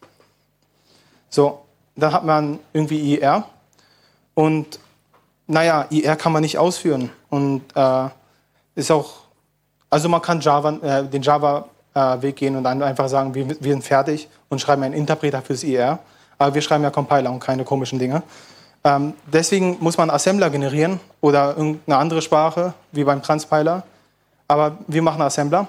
So, dann hat man irgendwie IR. Und naja, IR kann man nicht ausführen. Und ist auch, also man kann den Java-Weg gehen und dann einfach sagen, wir sind fertig und schreiben einen Interpreter fürs IR. Aber wir schreiben ja Compiler und keine komischen Dinge. Deswegen muss man Assembler generieren oder irgendeine andere Sprache, wie beim Transpiler. Aber wir machen Assembler.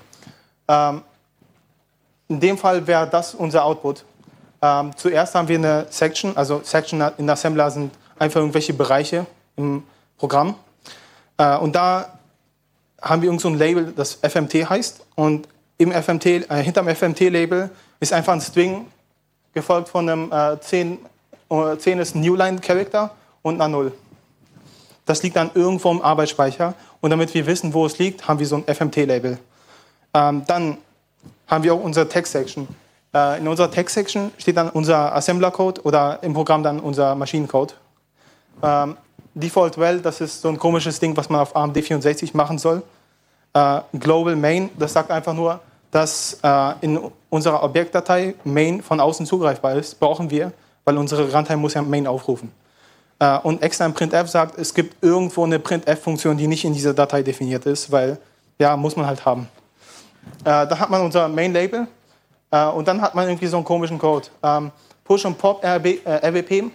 In dem Fall wäre das unser Output. Zuerst haben wir eine Section, also Section in Assembler sind einfach irgendwelche Bereiche im Programm. Und da haben wir irgend so ein Label, das FMT heißt. Und hinterm FMT-Label ist einfach ein String, gefolgt von einem 10 ist ein Newline-Character und einer 0. Das liegt dann irgendwo im Arbeitsspeicher. Und damit wir wissen, wo es liegt, haben wir so ein FMT-Label. Dann haben wir auch unsere Text-Section. In unserer Text-Section steht dann unser Assembler-Code oder im Programm dann unser Maschinencode. Default Well, das ist so ein komisches Ding, was man auf ARMD64 machen soll. Global Main, das sagt einfach nur, dass in unserer Objektdatei Main von außen zugreifbar ist, brauchen wir, weil unsere Runtime muss ja Main aufrufen. Und extern printf sagt, es gibt irgendwo eine printf-Funktion, die nicht in dieser Datei definiert ist, weil, ja, muss man halt haben. Da hat man unser Main-Label und dann hat man irgendwie so einen komischen Code. Push und Pop RWP.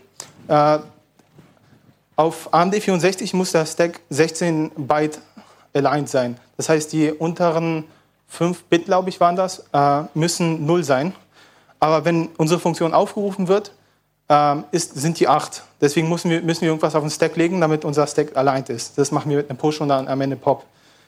Auf AMD64 muss der Stack 16 Byte aligned sein. Das heißt, die unteren 5 Bit, glaube ich, waren das, müssen 0 sein. Aber wenn unsere Funktion aufgerufen wird, sind die 8. Deswegen müssen wir irgendwas auf den Stack legen, damit unser Stack aligned ist. Das machen wir mit einem Push und dann am Ende Pop.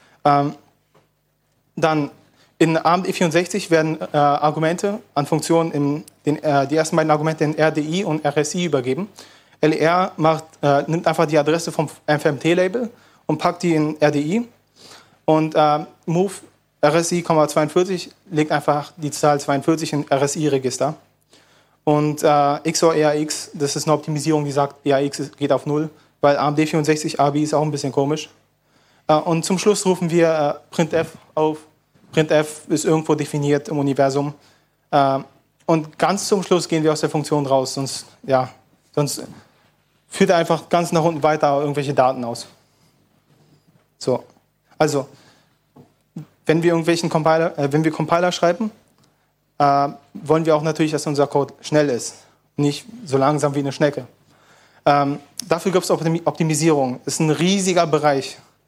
Dann in ARMD64 werden Argumente an Funktionen, die ersten beiden Argumente in RDI und RSI übergeben. LR nimmt einfach die Adresse vom FMT-Label und packt die in RDI. Und Move RSI, 42 legt einfach die Zahl 42 in RSI-Register. Und XOR EAX, das ist eine Optimisierung, die sagt, EAX geht auf 0, weil AMD64 ABI ist auch ein bisschen komisch. Und zum Schluss rufen wir printf auf. Printf ist irgendwo definiert im Universum. Und ganz zum Schluss gehen wir aus der Funktion raus, sonst führt er einfach ganz nach unten weiter irgendwelche Daten aus. So, also wenn wir Compiler schreiben, wollen wir auch natürlich, dass unser Code schnell ist, nicht so langsam wie eine Schnecke. Dafür gibt es Optimisierung. Das ist ein riesiger Bereich.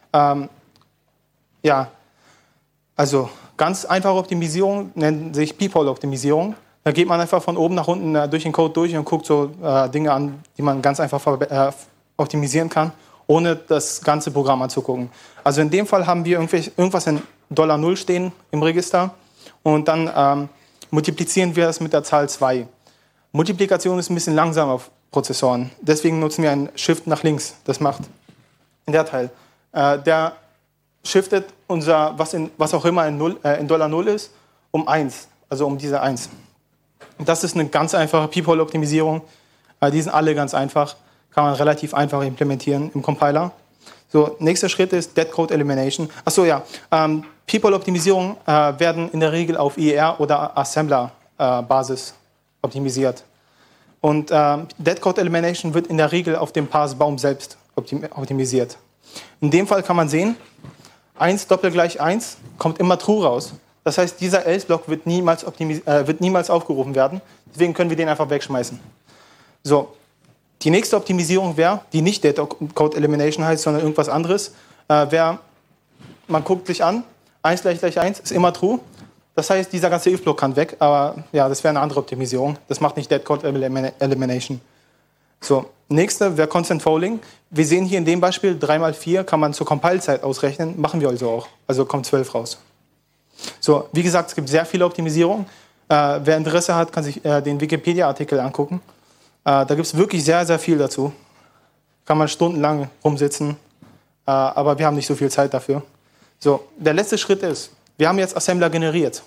Ja, also ganz einfache Optimisierung nennt sich Peephole-Optimisierung. Da geht man einfach von oben nach unten durch den Code durch und guckt so Dinge an, die man ganz einfach optimisieren kann, ohne das ganze Programm anzugucken. Also in dem Fall haben wir irgendwas in $0 stehen im Register und dann multiplizieren wir das mit der Zahl 2. Multiplikation ist ein bisschen langsam auf Prozessoren. Deswegen nutzen wir ein Shift nach links. Das macht der Teil. Der shiftet was auch immer in $0 ist, um 1. Also um diese 1. Das ist eine ganz einfache Peephole-Optimisierung. Die sind alle ganz einfach. Kann man relativ einfach implementieren im Compiler. So, nächster Schritt ist Dead Code Elimination. Achso, ja. Peephole-Optimisierungen werden in der Regel auf IER oder Assembler-Basis optimisiert. Und Dead Code Elimination wird in der Regel auf dem Parse-Baum selbst optimisiert. In dem Fall kann man sehen, 1 = 1 kommt immer true raus. Das heißt, dieser else-Block wird niemals aufgerufen werden. Deswegen können wir den einfach wegschmeißen. So, die nächste Optimisierung wäre, die nicht Dead Code Elimination heißt, sondern irgendwas anderes, wäre, man guckt sich an, 1 = 1 ist immer true. Das heißt, dieser ganze if-Block kann weg, aber ja, das wäre eine andere Optimisierung. Das macht nicht Dead Code Elimination. So, nächste wäre Constant Folding. Wir sehen hier in dem Beispiel, 3 mal 4 kann man zur Compile-Zeit ausrechnen, machen wir also auch. Also kommt 12 raus. So, wie gesagt, es gibt sehr viele Optimisierungen. Wer Interesse hat, kann sich den Wikipedia-Artikel angucken. Da gibt es wirklich sehr, sehr viel dazu. Kann man stundenlang rumsitzen, aber wir haben nicht so viel Zeit dafür. So, der letzte Schritt ist, wir haben jetzt Assembler generiert.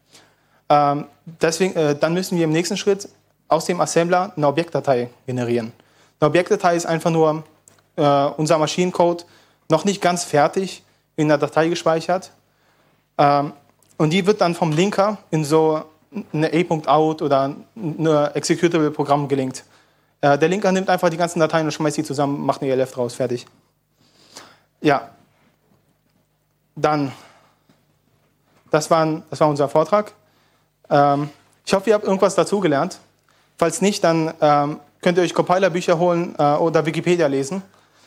Deswegen, dann müssen wir im nächsten Schritt aus dem Assembler eine Objektdatei generieren. Eine Objektdatei ist einfach nur unser Maschinencode, noch nicht ganz fertig, in einer Datei gespeichert. Und die wird dann vom Linker in so eine A.out oder ein Executable-Programm gelinkt. Der Linker nimmt einfach die ganzen Dateien und schmeißt die zusammen, macht eine ELF draus, fertig. Ja, dann, das war unser Vortrag. Ich hoffe, ihr habt irgendwas dazugelernt. Falls nicht, dann könnt ihr euch Compilerbücher holen oder Wikipedia lesen.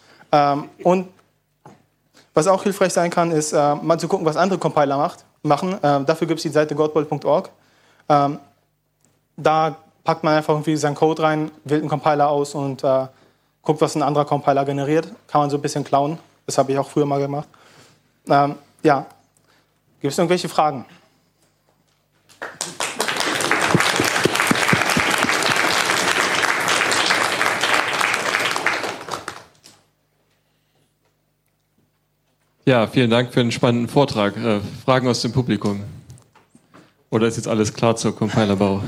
Und was auch hilfreich sein kann, ist mal zu gucken, was andere Compiler machen. Dafür gibt es die Seite godbold.org. Da packt man einfach irgendwie seinen Code rein, wählt einen Compiler aus und guckt, was ein anderer Compiler generiert. Kann man so ein bisschen klauen. Das habe ich auch früher mal gemacht. Ja, gibt es irgendwelche Fragen? Ja, vielen Dank für einen spannenden Vortrag. Fragen aus dem Publikum? Oder ist jetzt alles klar zur Compilerbau?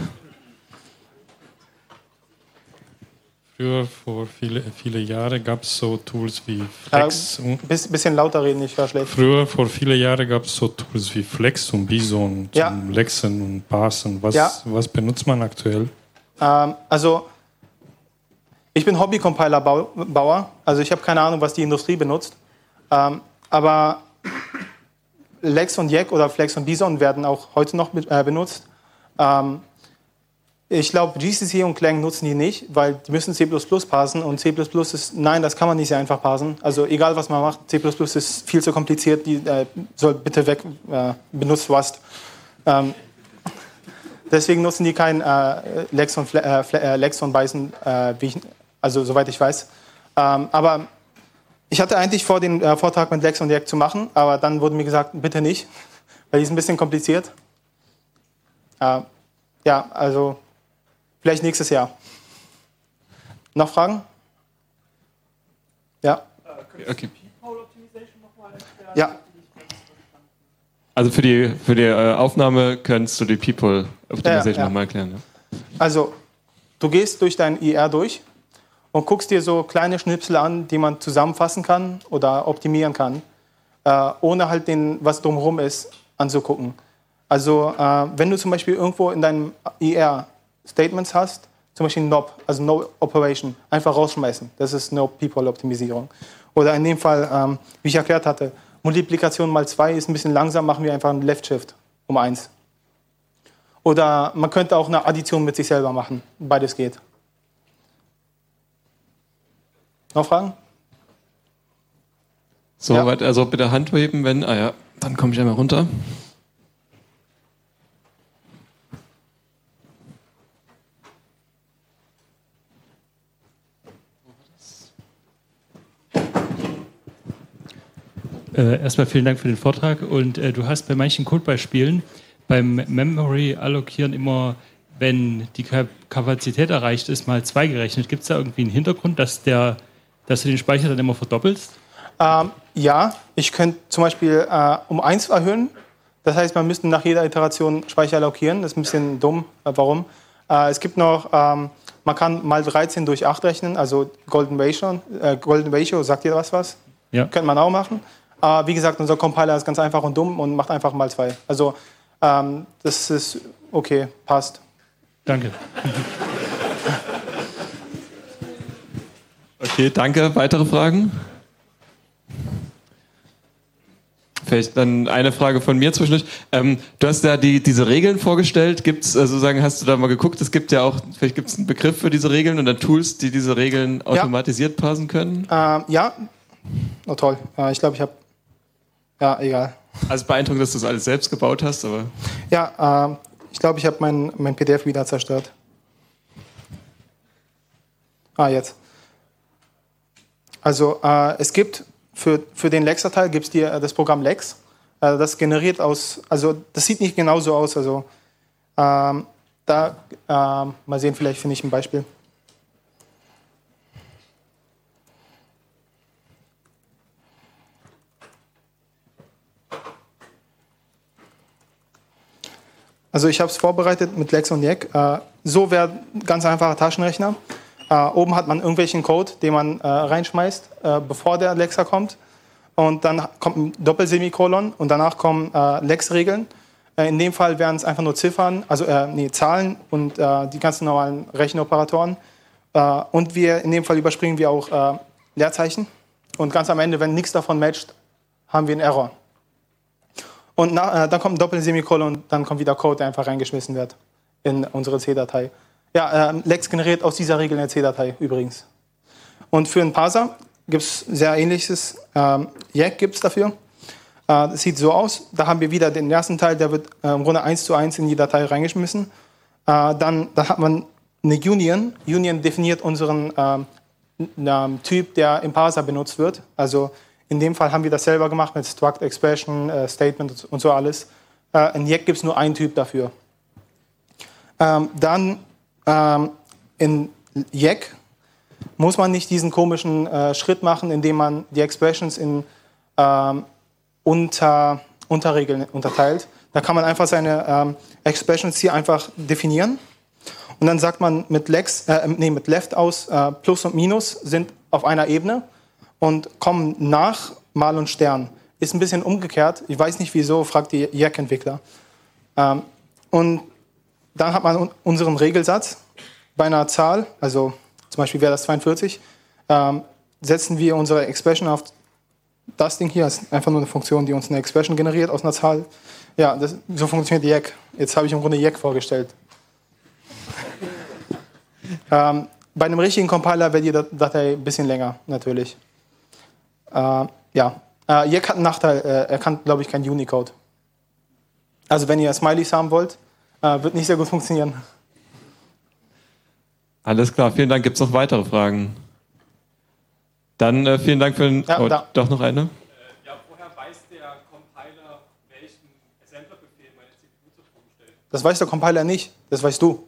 Früher, vor viele Jahre, gab es so Tools wie Flex. Bisschen lauter reden, ich höre schlecht. Früher, vor vielen Jahren, gab es so Tools wie Flex und Bison zum Lexen und Parsen. Was benutzt man aktuell? Also, ich bin Hobby-Compiler-Bauer. Also, ich habe keine Ahnung, was die Industrie benutzt. Aber Lex und Jack oder Flex und Bison werden auch heute noch benutzt. Ich glaube, GCC und Clang nutzen die nicht, weil die müssen C++ parsen und C++ ist, nein, das kann man nicht sehr einfach parsen. Also egal, was man macht, C++ ist viel zu kompliziert, die soll bitte weg, benutzt Rust. Deswegen nutzen die kein Lex und Bison, also soweit ich weiß. Aber ich hatte eigentlich vor, den Vortrag mit Lex und Jack zu machen, aber dann wurde mir gesagt, bitte nicht, weil die ist ein bisschen kompliziert. Ja, also vielleicht nächstes Jahr. Noch Fragen? Ja. Okay. Ja. Also für die Aufnahme könntest du die Peephole Optimization nochmal erklären. Ja? Also, du gehst durch dein IR durch und guckst dir so kleine Schnipsel an, die man zusammenfassen kann oder optimieren kann, ohne halt was drumherum ist, anzugucken. Also, wenn du zum Beispiel irgendwo in deinem IR Statements hast, zum Beispiel NOP, also No Operation, einfach rausschmeißen. Das ist No Peephole Optimisierung. Oder in dem Fall, wie ich erklärt hatte, Multiplikation mal 2 ist ein bisschen langsam, machen wir einfach einen Left Shift um 1. Oder man könnte auch eine Addition mit sich selber machen. Beides geht. Noch Fragen? So, ja. Also bitte Hand heben, wenn... Ah ja, dann komme ich einmal runter. Erstmal vielen Dank für den Vortrag. Und du hast bei manchen Codebeispielen beim Memory allokieren immer, wenn die Kapazität erreicht ist, mal 2 gerechnet. Gibt es da irgendwie einen Hintergrund, dass du den Speicher dann immer verdoppelst? Ja, ich könnte zum Beispiel um 1 erhöhen. Das heißt, man müsste nach jeder Iteration Speicher allokieren. Das ist ein bisschen dumm. Warum? Es gibt noch, man kann mal 13 durch 8 rechnen, also Golden Ratio, sagt ihr was? Ja. Könnte man auch machen. Wie gesagt, unser Compiler ist ganz einfach und dumm und macht einfach mal 2. Also das ist okay, passt. Danke. Okay, danke. Weitere Fragen? Vielleicht dann eine Frage von mir zwischendurch. Du hast ja diese Regeln vorgestellt. Hast du da mal geguckt? Es gibt ja auch, vielleicht gibt es einen Begriff für diese Regeln und dann Tools, die diese Regeln automatisiert parsen können? Ja. Oh toll. Ich glaube, ich habe... Ja, egal. Also beeindruckend, dass du das alles selbst gebaut hast, aber... Ja, ich glaube, ich habe mein PDF wieder zerstört. Jetzt. Also es gibt für den Lex-Datei gibt es das Programm Lex. Das generiert das sieht nicht genauso aus. Also mal sehen, vielleicht finde ich ein Beispiel. Also ich habe es vorbereitet mit Lex und Yek. So wäre ein ganz einfacher Taschenrechner. Oben hat man irgendwelchen Code, den man reinschmeißt, bevor der Lexer kommt. Und dann kommt ein Doppelsemikolon und danach kommen Lex-Regeln. In dem Fall wären es einfach nur Ziffern, Zahlen und die ganzen normalen Rechenoperatoren. Und in dem Fall überspringen wir auch Leerzeichen. Und ganz am Ende, wenn nichts davon matcht, haben wir einen Error. Und dann kommt ein Doppelsemikolon und dann kommt wieder Code, der einfach reingeschmissen wird in unsere C-Datei. Ja, Lex generiert aus dieser Regel eine C-Datei übrigens. Und für einen Parser gibt es sehr ähnliches. Yek gibt es dafür. Das sieht so aus. Da haben wir wieder den ersten Teil, der wird im Grunde 1:1 in die Datei reingeschmissen. Dann hat man eine Union. Union definiert unseren Typ, der im Parser benutzt wird. Also in dem Fall haben wir das selber gemacht mit Struct, Expression, Statement und so alles. In Yek gibt es nur einen Typ dafür. In Yek muss man nicht diesen komischen Schritt machen, indem man die Expressions in Unterregeln unterteilt. Da kann man einfach seine Expressions hier einfach definieren. Und dann sagt man mit Left aus, Plus und Minus sind auf einer Ebene und kommen nach Mal und Stern. Ist ein bisschen umgekehrt. Ich weiß nicht wieso, fragt die Yek-Entwickler. Und dann hat man unseren Regelsatz. Bei einer Zahl, also zum Beispiel wäre das 42, setzen wir unsere Expression auf das Ding hier. Das ist einfach nur eine Funktion, die uns eine Expression generiert aus einer Zahl. Ja, so funktioniert Yek. Jetzt habe ich im Grunde Yek vorgestellt. Bei einem richtigen Compiler wäre die Datei ein bisschen länger, natürlich. Yek hat einen Nachteil, er kann, glaube ich, kein Unicode. Also wenn ihr Smileys haben wollt, wird nicht sehr gut funktionieren. Alles klar, vielen Dank. Gibt es noch weitere Fragen? Dann vielen Dank für den... doch noch eine? Woher weiß der Compiler, welchen Assemblerbefehl meine CPU zur Verfügung stellt? Das weiß der Compiler nicht, das weißt du.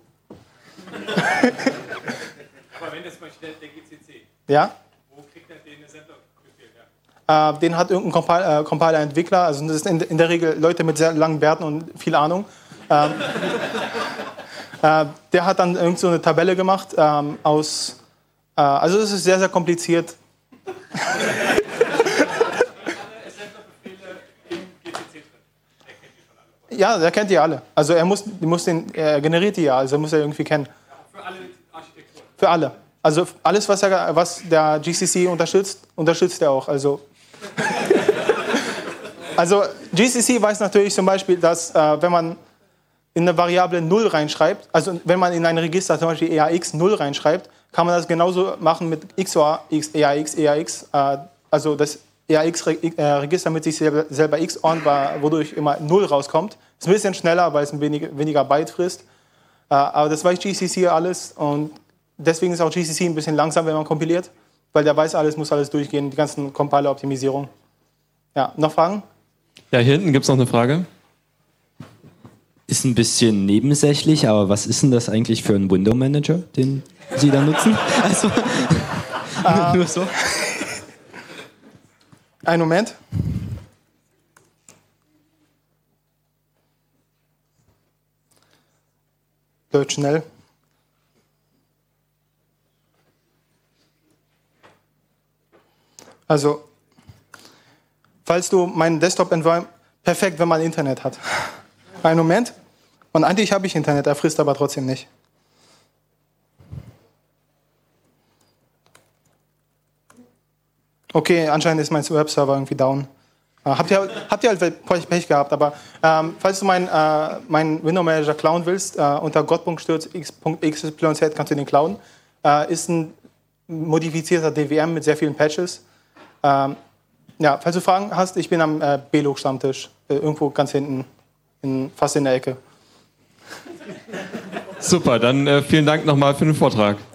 Aber wenn das mal stellt, der GCC. Ja? Wo kriegt er den Assemblerbefehl her? Den hat irgendein Compiler-Entwickler, also das sind in der Regel Leute mit sehr langen Bärten und viel Ahnung. Der hat dann irgend so eine Tabelle gemacht also es ist sehr, sehr kompliziert. Ja, der kennt die alle. Also er generiert die ja, also muss er irgendwie kennen. Für alle Architekturen? Für alle. Also alles, was der GCC unterstützt er auch. Also GCC weiß natürlich zum Beispiel, dass wenn man in eine Variable 0 reinschreibt, also wenn man in ein Register zum Beispiel EAX 0 reinschreibt, kann man das genauso machen mit XOR, EAX. Also das EAX-Register mit sich selber X on, wodurch immer 0 rauskommt. Ist ein bisschen schneller, weil es weniger Byte frisst. Aber das weiß GCC alles und deswegen ist auch GCC ein bisschen langsam, wenn man kompiliert, weil der weiß alles, muss alles durchgehen, die ganzen Compiler-Optimisierung. Ja, noch Fragen? Ja, hier hinten gibt es noch eine Frage. Ist ein bisschen nebensächlich, aber was ist denn das eigentlich für ein Window Manager, den Sie da nutzen? Also, nur so. Einen Moment. Läuft schnell. Also, falls du meinen Desktop-Environment, perfekt, wenn man Internet hat. Einen Moment. Und eigentlich habe ich Internet, er frisst aber trotzdem nicht. Okay, anscheinend ist mein Webserver irgendwie down. Habt ihr halt Pech gehabt, aber falls du meinen Window Manager klauen willst, unter god.stürz.xyz kannst du den klauen. Ist ein modifizierter DWM mit sehr vielen Patches. Ja, falls du Fragen hast, ich bin am B-Log-Stammtisch, irgendwo ganz hinten, fast in der Ecke. Super, dann vielen Dank nochmal für den Vortrag.